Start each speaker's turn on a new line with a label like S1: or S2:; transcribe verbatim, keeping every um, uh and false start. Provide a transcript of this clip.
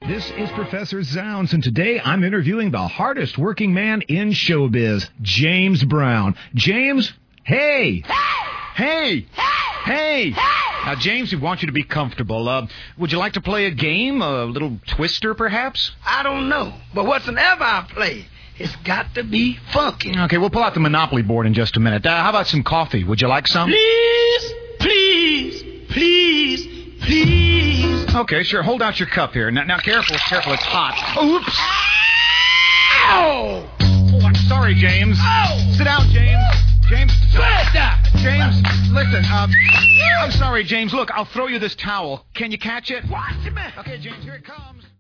S1: This is Professor Zounds, and today I'm interviewing the hardest working man in showbiz, James Brown. James, hey! Hey! Hey! Now, James, we want you to be comfortable. Uh, would you like to play a game? A little twister, perhaps?
S2: I don't know, but whatsoever I play, it's got to be funky.
S1: Okay, we'll pull out the Monopoly board in just a minute. Uh, how about some coffee? Would you like some?
S2: Please, please, please, please.
S1: Okay, sure. Hold out your cup here. Now, now careful, careful. It's hot. Oops!
S2: Ow!
S1: Oh, I'm sorry, James.
S2: Ow!
S1: Sit down, James. James.
S2: Sweat that!
S1: James, listen. Uh, I'm sorry, James. Look, I'll throw you this towel. Can you catch it?
S2: Watch me.
S1: Okay, James, here it comes.